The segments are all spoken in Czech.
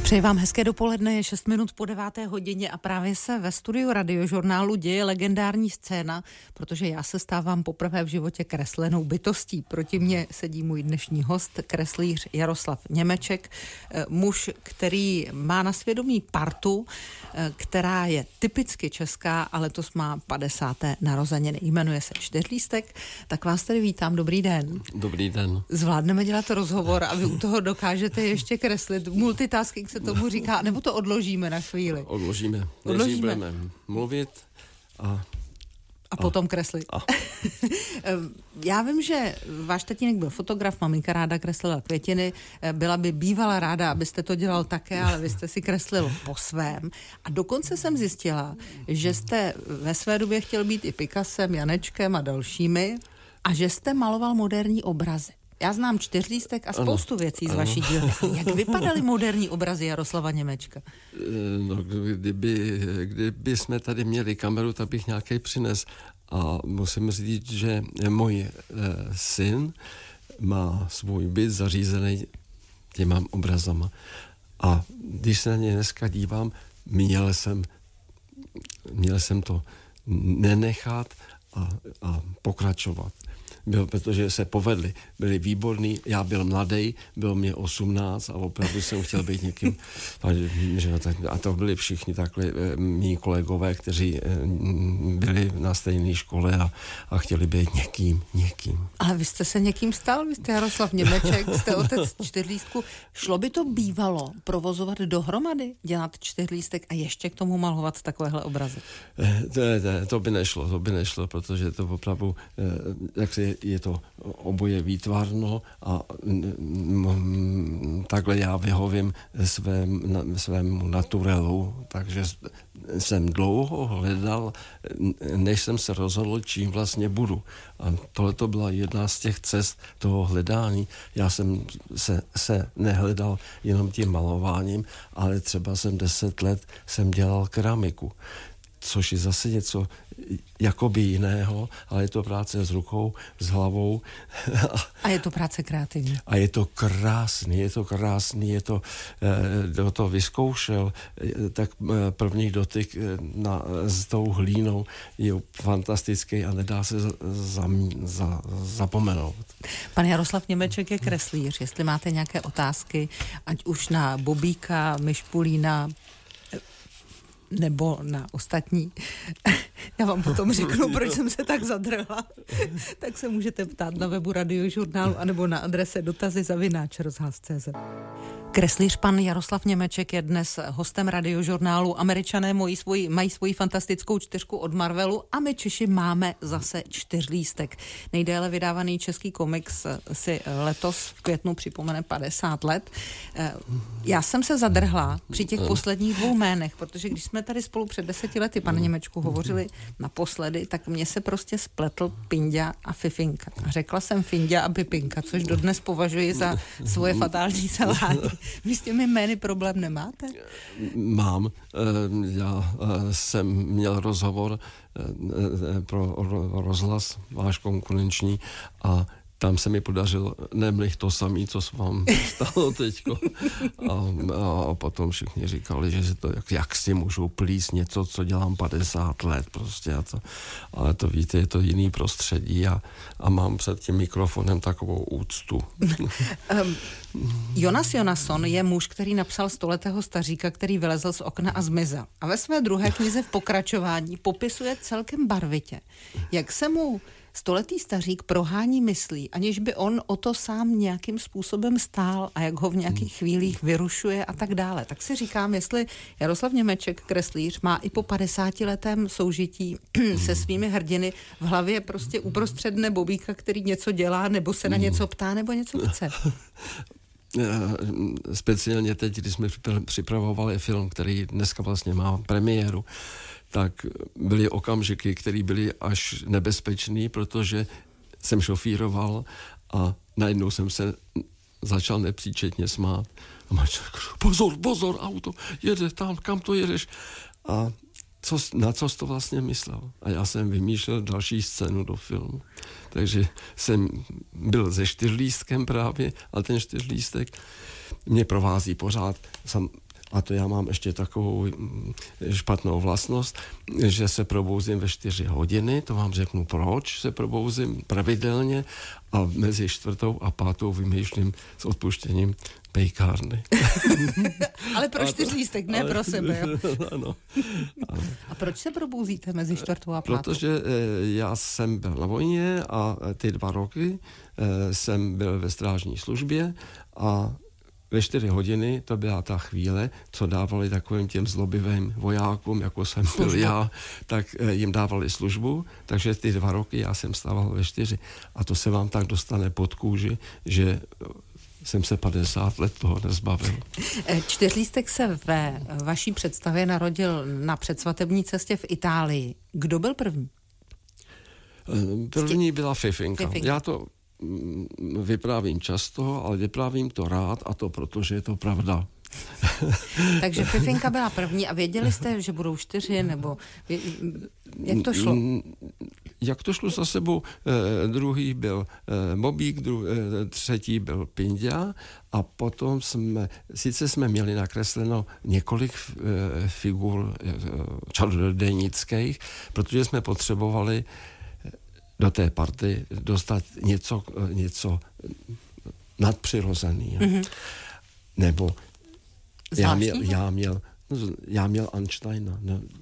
Přeji vám hezké dopoledne, je 6 minut po 9. hodině a právě se ve studiu Radiožurnálu děje legendární scéna, protože já se stávám poprvé v životě kreslenou bytostí. Proti mně sedí můj dnešní host, kreslíř Jaroslav Němeček, muž, který má na svědomí partu, která je typicky česká, ale letos má 50. narozeniny. Jmenuje se Čtyřlístek, tak vás tady vítám, dobrý den. Dobrý den. Zvládneme dělat rozhovor a vy u toho dokážete ještě kreslit. Multitasking se tomu říká, nebo to odložíme na chvíli? Odložíme. Budeme mluvit a potom kreslit. Já vím, že váš tatínek byl fotograf, maminka ráda kreslila květiny, byla by bývala ráda, abyste to dělal také, ale vy jste si kreslil po svém. A dokonce jsem zjistila, že jste ve své době chtěl být i Picassem, Janečkem a dalšími a že jste maloval moderní obrazy. Já znám Čtyřlístek a spoustu věcí z vaší dílny. Jak vypadaly moderní obrazy Jaroslava Němečka? No, kdyby jsme tady měli kameru, tak bych nějaký přines. A musím říct, že můj syn má svůj byt zařízený těma obrazama. A když se na ně dneska dívám, měl jsem to nenechat a pokračovat. Protože se povedli, byli výborní, já byl mladý, bylo mě 18 a opravdu jsem chtěl být někým, a to byli všichni takhle mý kolegové, kteří byli na stejné škole a chtěli být někým. Ale vy jste se někým stal, vy jste Jaroslav Němeček, jste otec Čtyřlístku. Šlo by to bývalo provozovat dohromady, dělat Čtyřlístek a ještě k tomu malovat takovéhle obrazy? To by nešlo, protože to opravdu, je to oboje výtvarno a takhle já vyhovím svému naturelu, takže jsem dlouho hledal, než jsem se rozhodl, čím vlastně budu. A tohle to byla jedna z těch cest toho hledání. Já jsem se nehledal jenom tím malováním, ale třeba 10 let jsem dělal keramiku, což je zase něco jakoby jiného, ale je to práce s rukou, s hlavou. A je to práce kreativní. A je to krásný, kdo to vyzkoušel, tak první dotyk s tou hlínou je fantastický a nedá se zapomenout. Pan Jaroslav Němeček je kreslíř. Jestli máte nějaké otázky, ať už na Bobíka, Myšpulína, nebo na ostatní. Já vám potom řeknu, proč jsem se tak zadrhla. Tak se můžete ptát na webu Radiožurnálu anebo na adrese dotazy@rozhlas.cz. Kreslíř pan Jaroslav Němeček je dnes hostem Radiožurnálu. Američané mají svoji fantastickou 4 od Marvelu a my Češi máme zase Čtyřlístek. Nejdéle vydávaný český komiks si letos v květnu připomene 50 let. Já jsem se zadrhla při těch posledních 2 jménech, protože když jsme tady spolu před 10 lety, pane Němečku, hovořili naposledy, tak mně se prostě spletl Pinďa a Fifinka. A řekla jsem Finďa a Pipinka, což dodnes považuji za svoje fatální selhání. Vy s těmi jmény problém nemáte? Mám. Já jsem měl rozhovor pro rozhlas, váš konkurenční, a tam se mi podařilo nemlich to samé, co se vám stalo teďko. A potom všichni říkali, že jak si můžou plíst něco, co dělám 50 let prostě. Ale to víte, je to jiný prostředí a mám před tím mikrofonem takovou úctu. Jonas Jonasson je muž, který napsal Stoletého staříka, který vylezl z okna a zmizel. A ve své druhé knize v pokračování popisuje celkem barvitě, jak se mu stoletý stařík prohání myslí, aniž by on o to sám nějakým způsobem stál a jak ho v nějakých chvílích vyrušuje a tak dále. Tak si říkám, jestli Jaroslav Němeček, kreslíř, má i po 50letém soužití se svými hrdiny v hlavě prostě uprostřed Bobíka, který něco dělá, nebo se na něco ptá, nebo něco chce. Speciálně teď, když jsme připravovali film, který dneska vlastně má premiéru, tak byly okamžiky, které byly až nebezpečný, protože jsem šofíroval a najednou jsem se začal nepříčetně smát. A manžel řekl, pozor, auto, jede tam, kam to jedeš? A na co jsi to vlastně myslel? A já jsem vymýšlel další scénu do filmu. Takže jsem byl se Čtyřlístkem právě, a ten Čtyřlístek mě provází pořád. A to já mám ještě takovou špatnou vlastnost, že se probouzím ve 4 hodiny, to vám řeknu proč se probouzím pravidelně a mezi 4. a 5. vymýšlím s odpuštěním pejkárny. Ale pro 4 lístek, ne pro sebe. Jo? Ano. A proč se probouzíte mezi 4. a 5.? Protože já jsem byl na vojně a ty 2 roky jsem byl ve strážní službě a ve 4 hodiny to byla ta chvíle, co dávali takovým těm zlobivým vojákům, jako jsem byl já, tak jim dávali službu, takže ty 2 roky já jsem stával ve 4 a to se vám tak dostane pod kůži, že jsem se 50 let toho nezbavil. 4lístek se ve vaší představě narodil na předsvatební cestě v Itálii. Kdo byl první? První byla Fifinka. Já to vyprávím často, ale vyprávím to rád a to proto, že je to pravda. Takže Fifinka byla první a věděli jste, že budou 4, nebo jak to šlo? Jak to šlo za sebou? Druhý byl Bobík, třetí byl Pindia a potom sice jsme měli nakresleno několik figur čarodějnických, protože jsme potřebovali do té party dostat něco nadpřirozeného. Mm-hmm. Nebo já měl Einsteina,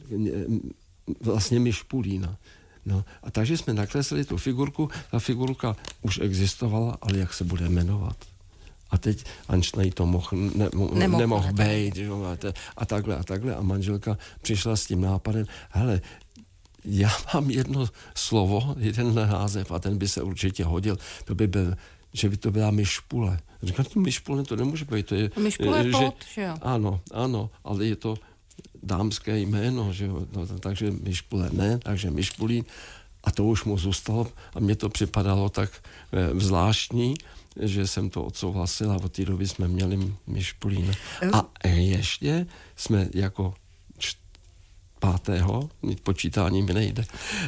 vlastně Mišpulína. No, a takže jsme nakreslili tu figurku, ta figurka už existovala, ale jak se bude jmenovat? A teď Einstein to nemohl být, a takhle. A manželka přišla s tím nápadem, hele, já mám jedno slovo, jeden název a ten by se určitě hodil. To by byl, že by to byla Mišpule. Říkám, Mišpule to nemůže být. To je, Mišpule je plot, že jo? Ano, ale je to dámské jméno, že jo? No, takže Mišpule ne, takže Mišpulín. A to už mu zůstalo a mně to připadalo tak zvláštní, že jsem to odsouhlasil a od té doby jsme měli Mišpulín. A ještě jsme jako 5. počítání mi nejde.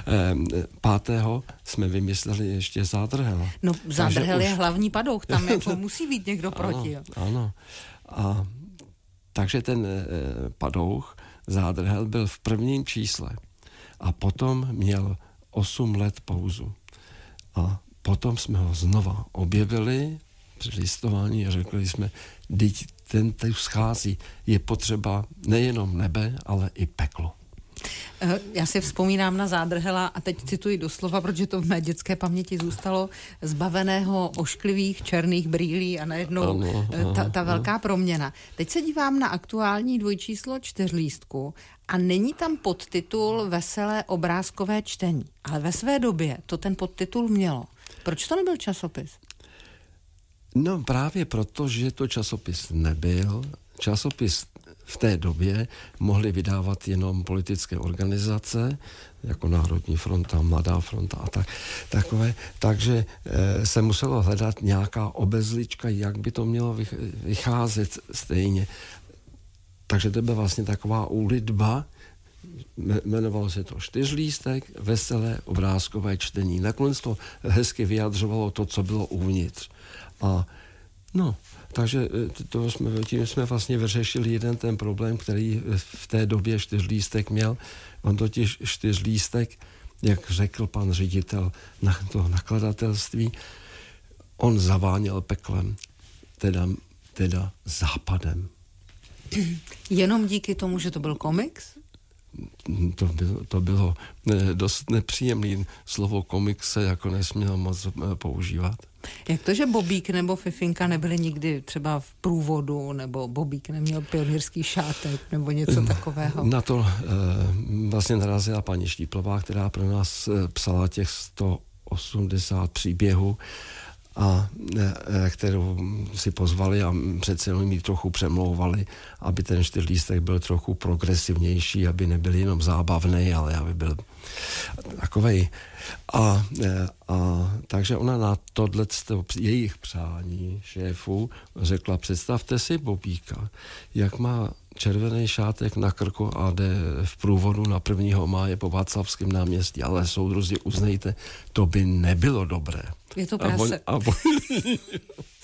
5. jsme vymysleli ještě Zádrhela. No Zádrhel je hlavní padouch, tam jako musí být někdo proti. Jo. Ano. A takže ten padouch Zádrhel byl v prvním čísle a potom měl 8 let pauzu. A potom jsme ho znova objevili při listování a řekli jsme, ten schází, je potřeba nejenom nebe, ale i peklo. Já si vzpomínám na Zádrhela a teď cituji doslova, protože to v mé dětské paměti zůstalo, zbaveného ošklivých černých brýlí a najednou ta velká proměna. Teď se dívám na aktuální dvojčíslo 4lístku a není tam podtitul Veselé obrázkové čtení, ale ve své době to ten podtitul mělo. Proč to nebyl časopis? No právě proto, že to časopis nebyl. Časopis v té době mohly vydávat jenom politické organizace, jako Národní fronta, Mladá fronta a takové. Takže se muselo hledat nějaká obezlička, jak by to mělo vycházet stejně. Takže to byla vlastně taková úlitba, jmenovalo se to 4lístek, Veselé obrázkové čtení. Nakonec to hezky vyjadřovalo to, co bylo uvnitř. A no, takže tím jsme vlastně vyřešili jeden ten problém, který v té době 4lístek měl. On totiž 4lístek, jak řekl pan ředitel na to nakladatelství, on zaváněl peklem, teda západem. Jenom díky tomu, že to byl komiks? To bylo dost nepříjemné slovo komiks se jako nesměl moc používat. Jak to, že Bobík nebo Fifinka nebyli nikdy třeba v průvodu, nebo Bobík neměl pionýrský šátek, nebo něco takového? Na to vlastně narazila paní Štíplová, která pro nás psala těch 180 příběhů, a kterou si pozvali a přece jenom ji trochu přemlouvali, aby ten 4lístek byl trochu progresivnější, aby nebyl jenom zábavný, ale aby byl takovej. A takže ona na tohleto jejich přání šéfů řekla, představte si Bobíka, jak má červený šátek na krku a jde v průvodu na 1. máje po Václavském náměstí, ale soudruzi, uznejte, to by nebylo dobré. Je to prase.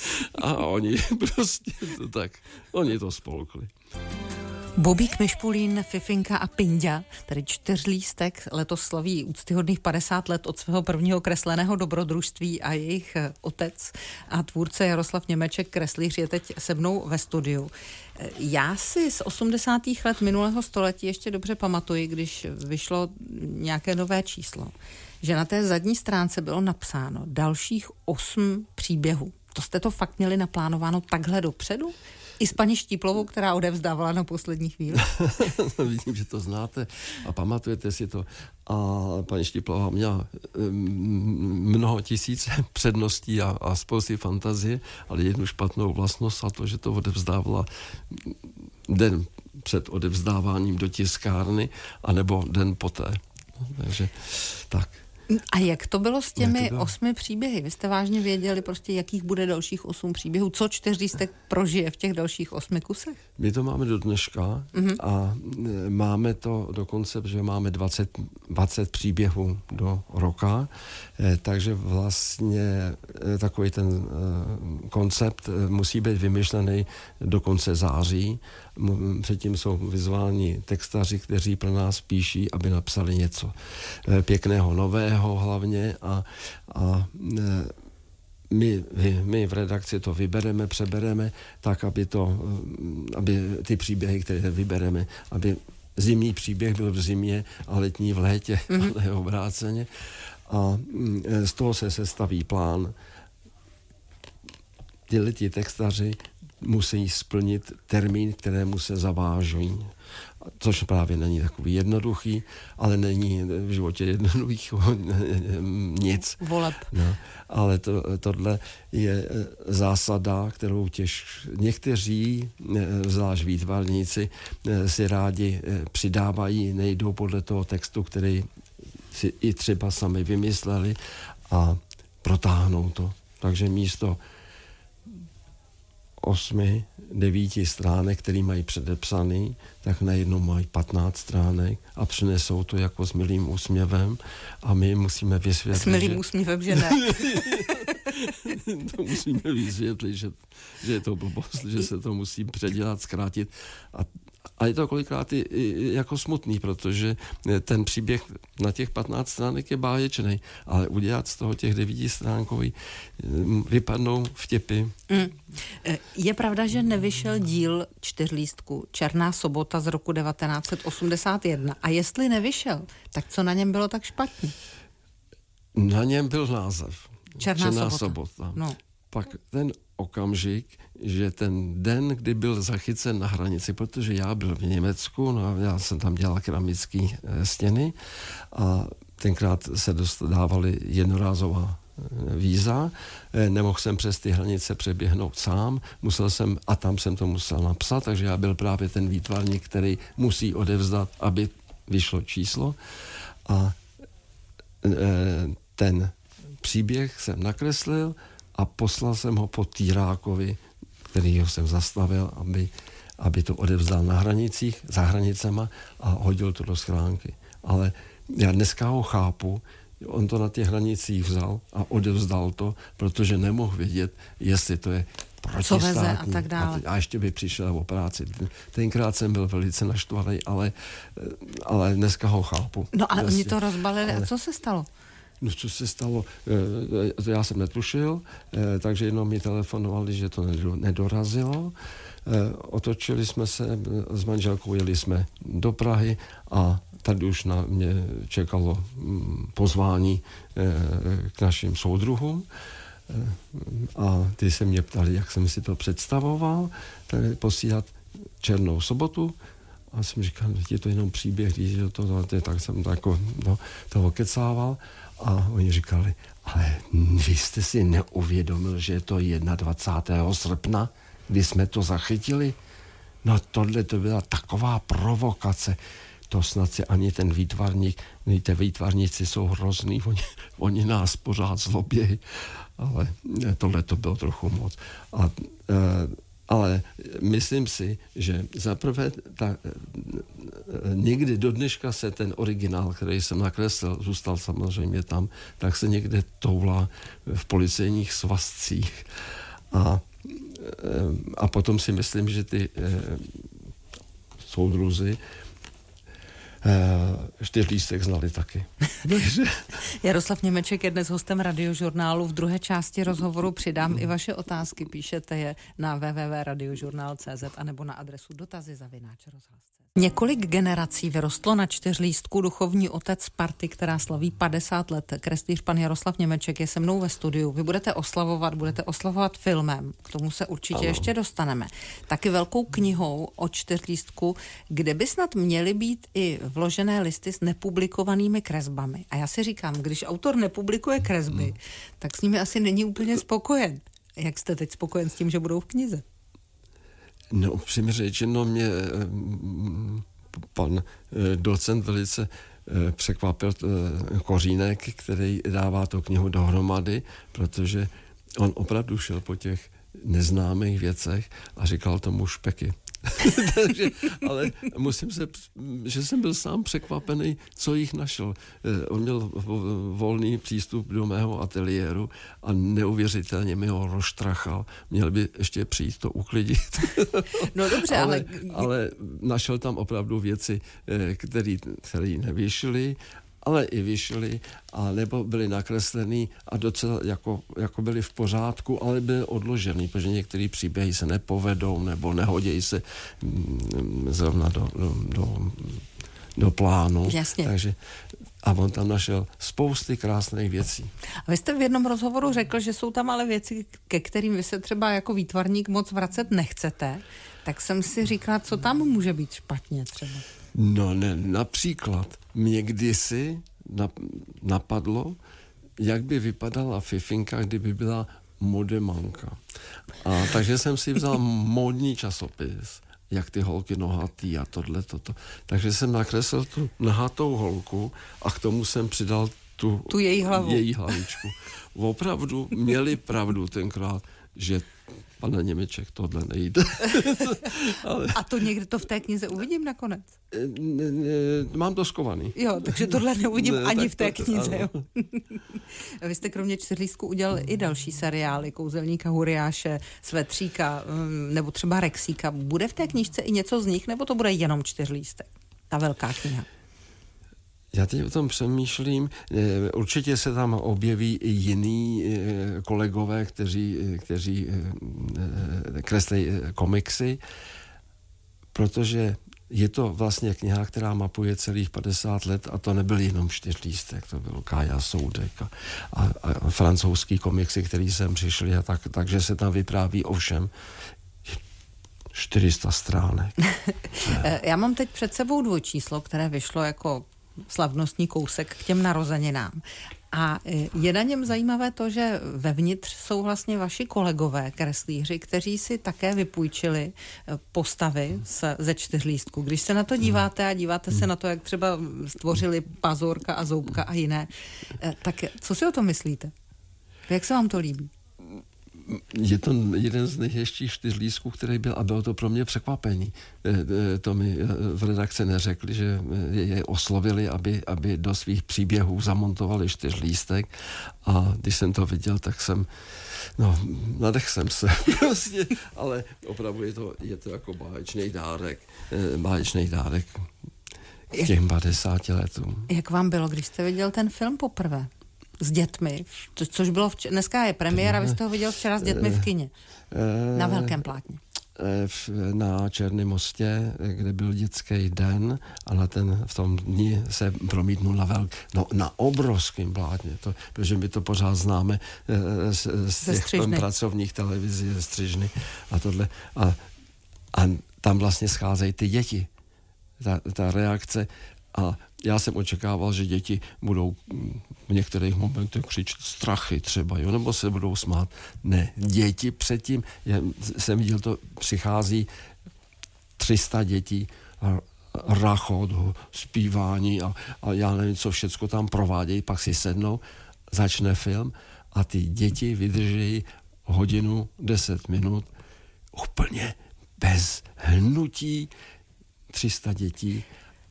A oni prostě to tak, oni to spolkli. Bobík, Myšpulín, Fifinka a Pinďa, tedy čtyřlístek, letos slaví úctyhodných 50 let od svého prvního kresleného dobrodružství a jejich otec a tvůrce Jaroslav Němeček, kreslíř, je teď se mnou ve studiu. Já si z 80. let minulého století ještě dobře pamatuji, když vyšlo nějaké nové číslo, že na té zadní stránce bylo napsáno dalších 8 příběhů. To jste to fakt měli naplánováno takhle dopředu? I s paní Štíplovou, která odevzdávala na poslední chvíli. Vidím, že to znáte a pamatujete si to. A paní Štíplová měla mnoho tisíc předností a spousty fantazie, ale jednu špatnou vlastnost, a to, že to odevzdávala den před odevzdáváním do tiskárny, anebo den poté. Takže tak. A jak to bylo s těmi 8 příběhy? Vy jste vážně věděli prostě, jakých bude dalších 8 příběhů? Co čtyřlístek prožije v těch dalších 8 kusech? My to máme do dneška a máme to dokonce, že máme 20 příběhů do roka, takže vlastně takový ten koncept musí být vymyšlený do konce září. Předtím jsou vyzváni textaři, kteří pro nás píší, aby napsali něco pěkného, nového hlavně a my v redakci to vybereme, přebereme tak, aby ty příběhy, které vybereme, aby zimní příběh byl v zimě a letní v létě, ale obráceně. A z toho se sestaví plán. Ti textaři musí splnit termín, kterému se zavážují. Což právě není takový jednoduchý, ale není v životě jednoduchého nic. Voleb. No, ale tohle je zásada, kterou někteří, zvlášť výtvarníci, si rádi přidávají, nejdou podle toho textu, který si i třeba sami vymysleli a protáhnou to. Takže místo 8-9 stránek, který mají předepsaný, tak najednou mají 15 stránek a přinesou to jako s milým úsměvem a my musíme vysvětlit. S milým úsměvem, že ne. To musíme vysvětlit, že je to blbost, že se to musí předělat, zkrátit a je to kolikrát i jako smutný, protože ten příběh na těch 15 stránek je báječný, ale udělat z toho těch 9 stránkový vypadnou vtipy. Je pravda, že nevyšel díl čtyřlístku Černá sobota z roku 1981. A jestli nevyšel, tak co na něm bylo tak špatně? Na něm byl název. Černá sobota. No. Pak ten okamžik, že ten den, kdy byl zachycen na hranici, protože já byl v Německu, no já jsem tam dělal keramické stěny a tenkrát se dávaly jednorázová víza, nemohl jsem přes ty hranice přeběhnout sám, a tam jsem to musel napsat, takže já byl právě ten výtvarník, který musí odevzdat, aby vyšlo číslo a ten příběh jsem nakreslil a poslal jsem ho po Týrákovi, kterýho jsem zastavil, aby to odevzdal na hranicích, za hranicema a hodil to do schránky. Ale já dneska ho chápu, on to na těch hranicích vzal a odevzdal to, protože nemohl vědět, jestli to je protistátní. A tak dále. A ještě by přišel o práci. Tenkrát jsem byl velice naštvaný, ale dneska ho chápu. No ale oni to rozbalili a co se stalo? No, co se stalo, to já jsem netušil, takže jenom mi telefonovali, že to nedorazilo. Otočili jsme se s manželkou, jeli jsme do Prahy a tady už na mě čekalo pozvání k našim soudruhům. A ty se mě ptali, jak jsem si to představoval, tak posílat Černou sobotu. A jsem říkal, že je to jenom příběh, tak jsem toho kecával. A oni říkali, ale vy jste si neuvědomil, že je to 21. srpna, kdy jsme to zachytili? No tohle to byla taková provokace. To snad si ani ten výtvarník, ty výtvarníci jsou hrozný, oni nás pořád zlobějí, ale tohle to bylo trochu moc. Ale myslím si, že zaprvé někdy do dneška se ten originál, který jsem nakreslil, zůstal samozřejmě tam, tak se někde toulá v policejních svazcích. A potom si myslím, že ty soudruzi Čtyřlístek znali taky. Jaroslav Němeček je dnes hostem Radiožurnálu. V druhé části rozhovoru přidám i vaše otázky. Píšete je na www.radiožurnal.cz anebo na adresu dotazy@rozhlas.cz. Několik generací vyrostlo na Čtyřlístku. Duchovní otec party, která slaví 50 let. Kreslíř pan Jaroslav Němeček je se mnou ve studiu. Vy budete oslavovat filmem. K tomu se určitě ještě dostaneme. Taky velkou knihou o Čtyřlístku, kde by snad měly být i vložené listy s nepublikovanými kresbami. A já si říkám, když autor nepublikuje kresby, tak s nimi asi není úplně spokojen. Jak jste teď spokojen s tím, že budou v knize? No, upřímně řečeno, mě pan docent velice překvapil Kořínek, který dává tu knihu dohromady, protože on opravdu šel po těch neznámých věcech a říkal tomu špeky. Takže, ale že jsem byl sám překvapený, co jich našel. On měl volný přístup do mého ateliéru a neuvěřitelně mi ho roztrachal. Měl by ještě přijít to uklidit. No dobře, ale našel tam opravdu věci, které nevyšly, ale i vyšly, a nebo byly nakreslený a docela jako byly v pořádku, ale byly odložený, protože některé příběhy se nepovedou nebo nehodějí se zrovna do plánu. Jasně. Takže, a on tam našel spousty krásných věcí. A vy jste v jednom rozhovoru řekl, že jsou tam ale věci, ke kterým vy se třeba jako výtvarník moc vracet nechcete, tak jsem si říkala, co tam může být špatně třeba. No ne, například mě kdysi napadlo, jak by vypadala fifinka, kdyby byla modemanka. A takže jsem si vzal módní časopis, jak ty holky nohatý a toto. Takže jsem nakreslil tu nahatou holku a k tomu jsem přidal tu její hlavu. Její hlavičku. Opravdu měli pravdu tenkrát, že pane Němeček, tohle nejde. Ale... A to někde to v té knize uvidím nakonec? Mám to skovaný. Jo, takže tohle neuvidím ani v té knize. Vy jste kromě Čtyřlístku udělal i další seriály, Kouzelníka Huriáše, Svetříka, nebo třeba Rexíka. Bude v té knížce i něco z nich, nebo to bude jenom Čtyřlístek? Ta velká kniha. Já teď o tom přemýšlím. Určitě se tam objeví i jiní kolegové, kteří kreslí komiksy, protože je to vlastně kniha, která mapuje celých 50 let a to nebyl jenom Čtyřlístek, to byl Kája Soudek a francouzský komiksy, který sem přišli takže se tam vypráví o všem. 400 stránek. Já mám teď před sebou dvojčíslo, které vyšlo jako slavnostní kousek k těm narozeninám. A je na něm zajímavé to, že vevnitř jsou vlastně vaši kolegové kreslíři, kteří si také vypůjčili postavy ze Čtyřlístku. Když se na to díváte a díváte se na to, jak třeba stvořili Pazorka a Zoubka a jiné, tak co si o tom myslíte? Jak se vám to líbí? Je to jeden z nejhezčích Čtyřlístků, který byl, a bylo to pro mě překvapení. To mi v redakci neřekli, že je oslovili, aby do svých příběhů zamontovali Čtyřlístek, a když jsem to viděl, tak nadech jsem se prostě, ale opravdu je to jako báječný dárek k těm 50 letům. Jak vám bylo, když jste viděl ten film poprvé? S dětmi, což bylo dneska je premiéra, vy jste ho viděl včera s dětmi v kině, na velkém plátně. Na Černém mostě, kde byl dětský den, a v tom dni se promítnul na obrovském plátně, protože my to pořád známe z těch pracovních televizí ze Střižny a tohle. A tam vlastně scházejí ty děti. Ta reakce. A já jsem očekával, že děti budou v některých momentech křičet strachy třeba, nebo se budou smát. Ne, děti předtím, jsem viděl, to přichází 300 dětí, rachot, zpívání a já nevím, co všecko tam provádějí, pak si sednou, začne film a ty děti vydrží 1 hodinu 10 minut úplně bez hnutí, 300 dětí.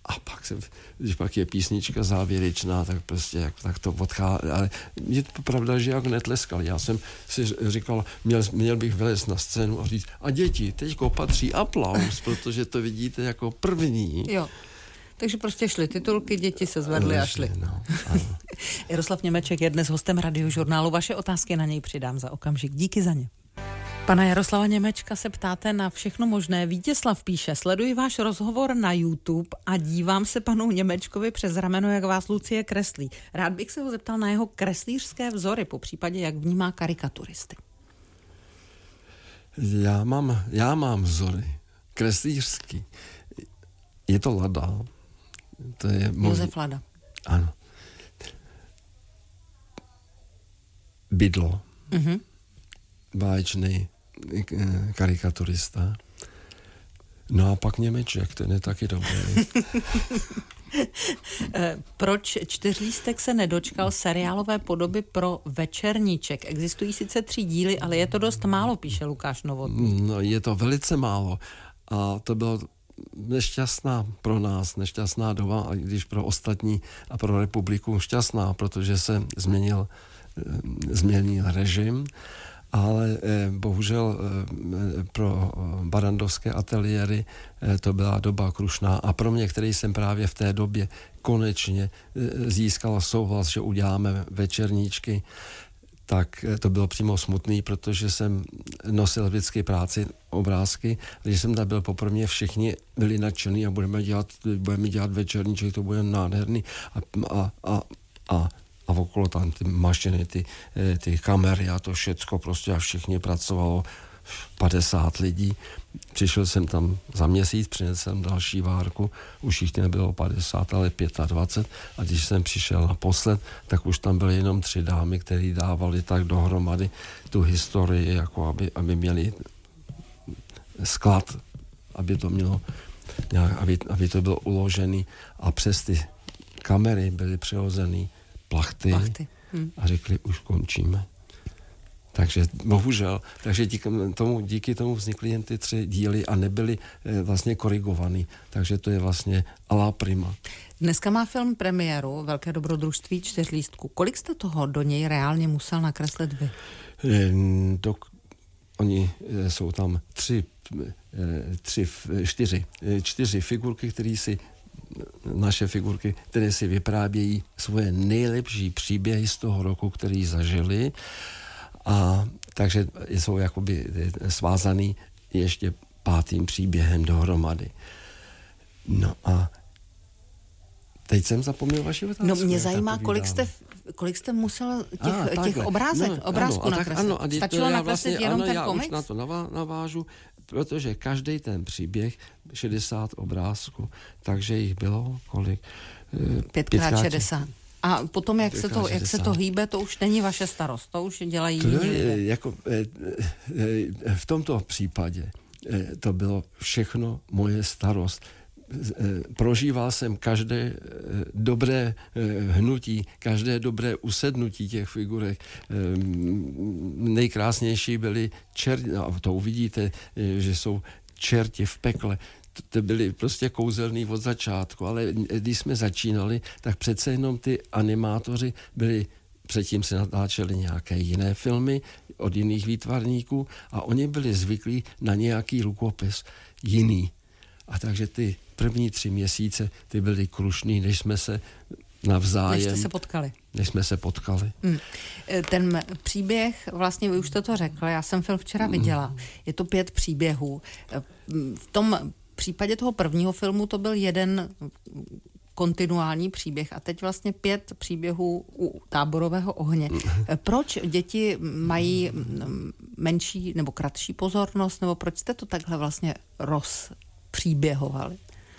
A pak, když pak je písnička závěrečná, tak prostě tak to odchází. Ale je to pravda, že jak netleskali. Já jsem si říkal, měl bych vylézt na scénu a říct, a děti, teďko patří aplaus, protože to vidíte jako první. Jo. Takže prostě šly titulky, děti se zvedly a šly. No, Jaroslav Němeček je dnes hostem Radiožurnálu. Vaše otázky na něj přidám za okamžik. Díky za ně. Pana Jaroslava Němečka se ptáte na všechno možné. Vítězslav píše, sleduji váš rozhovor na YouTube a dívám se panu Němečkovi přes rameno, jak vás Lucie kreslí. Rád bych se ho zeptal na jeho kreslířské vzory, po případě, jak vnímá karikaturisty. Já mám vzory kreslířský. Je to Lada. To je Josef Lada. Ano. Bydlo. Mhm. Báječný karikaturista. No a pak Němeček, ten je taky dobrý. Proč Čtyřlístek se nedočkal seriálové podoby pro Večerníček? Existují sice 3 díly, ale je to dost málo, píše Lukáš Novotný. No, je to velice málo. A to bylo nešťastná pro nás, nešťastná doba, a když pro ostatní a pro republiku šťastná, protože se změnil režim, ale bohužel pro barandovské ateliéry to byla doba krušná a pro mě, který jsem právě v té době konečně získal souhlas, že uděláme Večerníčky, tak to bylo přímo smutný, protože jsem nosil vždycky práci, obrázky. Když jsem tam byl poprvé, všichni byli nadšení a budeme dělat Večerníček, to bude nádherný. A okolo tam ty mašiny, ty kamery a to všecko prostě a všichni pracovalo 50 lidí. Přišel jsem tam za měsíc, přinesl jsem další várku, už jich nebylo 50, ale 25. A když jsem přišel naposled, tak už tam byly jenom 3 dámy, které dávali tak dohromady tu historii, jako aby měli sklad, aby to mělo aby to bylo uložený a přes ty kamery byly přihozený plachty. A řekli, už končíme. Takže bohužel, díky tomu vznikly jen ty 3 díly a nebyly vlastně korigovaný. Takže to je vlastně à la prima. Dneska má film premiéru, Velké dobrodružství Čtyřlístků. Kolik jste toho do něj reálně musel nakreslit vy? Oni jsou tam 4 figurky, naše figurky, které si vyprávějí svoje nejlepší příběhy z toho roku, který zažili. A takže jsou jakoby svázaný ještě 5. příběhem dohromady. No a teď jsem zapomněl vaši otázku. No mě zajímá, kolik jste musel těch obrázků nakreslit. Stačilo nakreslit jenom ten komiks? Já už na to navážu, protože každý ten příběh 60 obrázků, takže jich bylo kolik? 5x60. A potom, jak se to hýbe, to už není vaše starost, to už dělají jiní lidé. V tomto případě to bylo všechno moje starost. Prožíval jsem každé dobré hnutí, každé dobré usednutí těch figurek. Nejkrásnější byly čerti, a to uvidíte, že jsou čerti v pekle. To byly prostě kouzelný od začátku, ale když jsme začínali, tak přece jenom ty animátoři byli, předtím se natáčely nějaké jiné filmy od jiných výtvarníků a oni byli zvyklí na nějaký rukopis jiný. A takže ty první 3 měsíce ty byly krušný, než jsme se navzájem... Než jsme se potkali. Ten příběh, vlastně vy už jste to řekl, já jsem film včera viděla, je to 5 příběhů. V tom případě toho prvního filmu to byl jeden kontinuální příběh a teď vlastně 5 příběhů u Táborového ohně. Proč děti mají menší nebo kratší pozornost, nebo proč jste to takhle vlastně rozpříběhovali?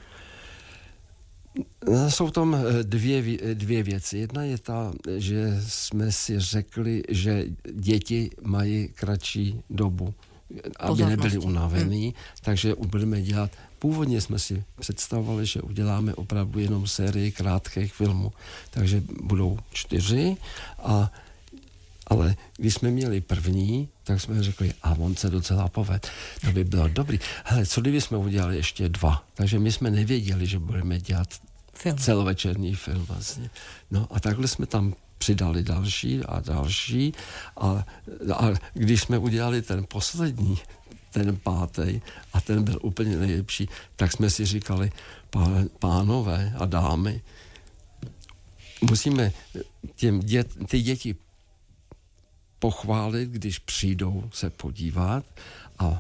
Jsou tam dvě věci. Jedna je ta, že jsme si řekli, že děti mají kratší dobu, aby nebyli unavený, takže budeme dělat. Původně jsme si představovali, že uděláme opravdu jenom sérii krátkých filmů, takže budou 4 a Ale když jsme měli první, tak jsme řekli, a on se docela poved, to by bylo dobrý. Hele, co kdyby jsme udělali ještě 2? Takže my jsme nevěděli, že budeme dělat celovečerní film vlastně. No a takhle jsme tam přidali další a další a když jsme udělali ten poslední, ten 5. a ten byl úplně nejlepší, tak jsme si říkali, pánové a dámy, musíme ty děti pochválit, když přijdou se podívat a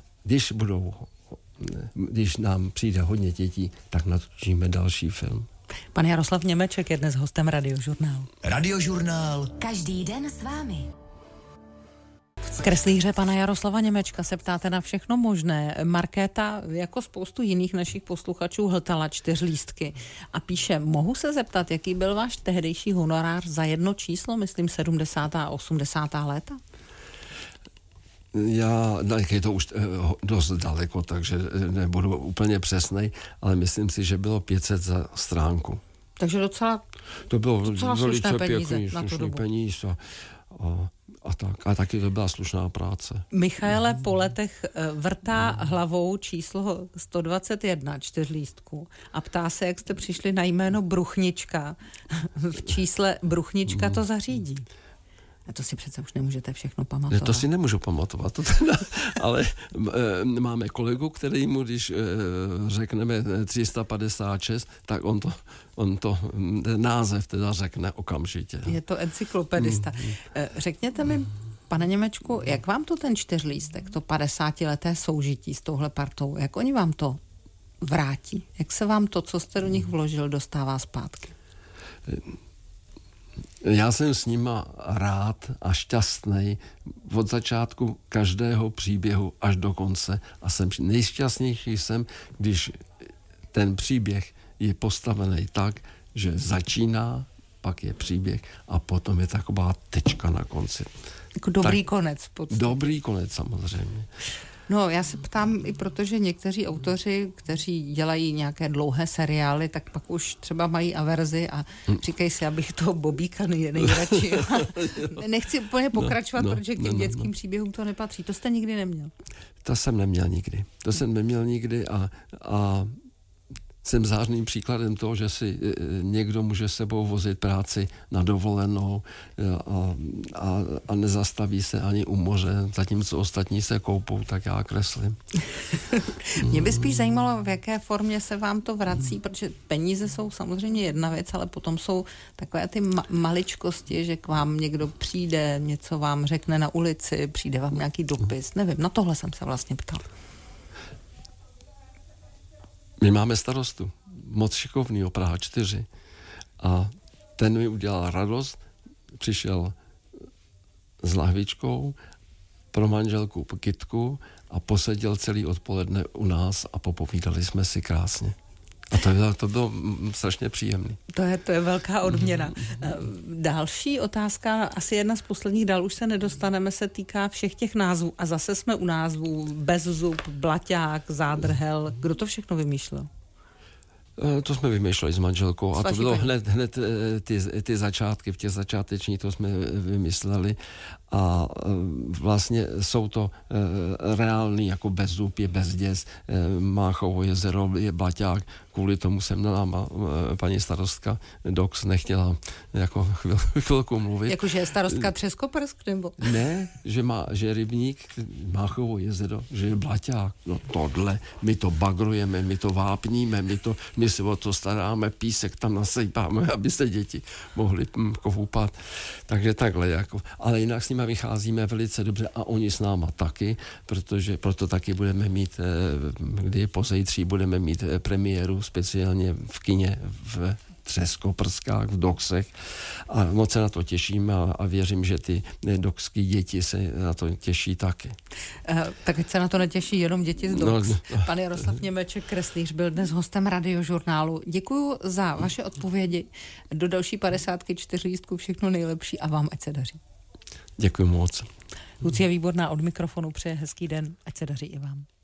když nám přijde hodně dětí, tak natočíme další film. Pan Jaroslav Němeček je dnes hostem Radiožurnálu. Radiožurnál. Každý den s vámi. Kreslíře pana Jaroslava Němečka se ptáte na všechno možné. Markéta, jako spoustu jiných našich posluchačů, hltala 4 lístky a píše, mohu se zeptat, jaký byl váš tehdejší honorář za jedno číslo, myslím 70. a 80. léta? Je to už dost daleko, takže nebudu úplně přesnej, ale myslím si, že bylo 500 za stránku. Takže docela slušné peníze na tu dobu. A taky to byla slušná práce. Michaele po letech vrtá hlavou číslo 121 4lístků a ptá se, jak jste přišli na jméno Bruchnička. V čísle Bruchnička to zařídí. A to si přece už nemůžete všechno pamatovat. To si nemůžu pamatovat, ale máme kolegu, který mu, když řekneme 356, tak on to název teda řekne okamžitě. Je to encyklopedista. Řekněte mi, pane Němečku, jak vám to ten 4lístek, to 50leté soužití s touhle partou, jak oni vám to vrátí? Jak se vám to, co jste do nich vložil, dostává zpátky? Já jsem s nima rád a šťastný od začátku každého příběhu až do konce a nejšťastnější jsem, když ten příběh je postavený tak, že začíná, pak je příběh a potom je taková tečka na konci. Jako dobrý konec. Dobrý konec samozřejmě. No, já se ptám i protože někteří autoři, kteří dělají nějaké dlouhé seriály, tak pak už třeba mají averzi a říkají si, abych toho Bobíka nejradši. Nechci úplně pokračovat, protože k těm dětským příběhům to nepatří. To jste nikdy neměl? To jsem neměl nikdy a jsem zářným příkladem toho, že si někdo může sebou vozit práci na dovolenou a nezastaví se ani u moře, zatímco ostatní se koupou, tak já kreslím. Mě by spíš zajímalo, v jaké formě se vám to vrací, protože peníze jsou samozřejmě jedna věc, ale potom jsou takové ty maličkosti, že k vám někdo přijde, něco vám řekne na ulici, přijde vám nějaký dopis, nevím, na tohle jsem se vlastně ptal. My máme starostu, moc šikovnýho, Praha 4. A ten mi udělal radost, přišel s lahvičkou pro manželku kytku a poseděl celý odpoledne u nás a popovídali jsme si krásně. A to bylo strašně příjemný. To je velká odměna. Další otázka, asi jedna z posledních, dál už se nedostaneme, se týká všech těch názvů. A zase jsme u názvů Bezzub, Blaťák, Zádrhel. Kdo to všechno vymýšlel? To jsme vymýšleli s manželkou a to bylo hned ty začátky, v těch začátečních to jsme vymysleli a vlastně jsou to reální, jako Bezzub je Bezděs, Máchovo jezero je Blaťák, kvůli tomu jsem na náma paní starostka Dox nechtěla jako chvilku mluvit. Jakože je starostka Třeskoprsk, nebo? Ne, že rybník, Máchovo jezero, že je Blaťák. No tohle, my to bagrujeme, my to vápníme, my se o to staráme, písek tam nasejpáme, aby se děti mohly koupat. Takže takhle jako. Ale jinak s nimi vycházíme velice dobře a oni s náma taky, protože proto taky budeme mít, kdy pozejtří budeme mít premiéru speciálně v kině v Třeskoprskách, v Doxech a moc se na to těším a věřím, že ty doxský děti se na to těší taky. Tak ať se na to netěší jenom děti z Dox. Pan Jaroslav Němeček, kreslíř, byl dnes hostem Radiožurnálu. Děkuju za vaše odpovědi. Do další 50 4lístků všechno nejlepší a vám ať se daří. Děkuji moc. Lucie Výborná od mikrofonu přeje hezký den, ať se daří i vám.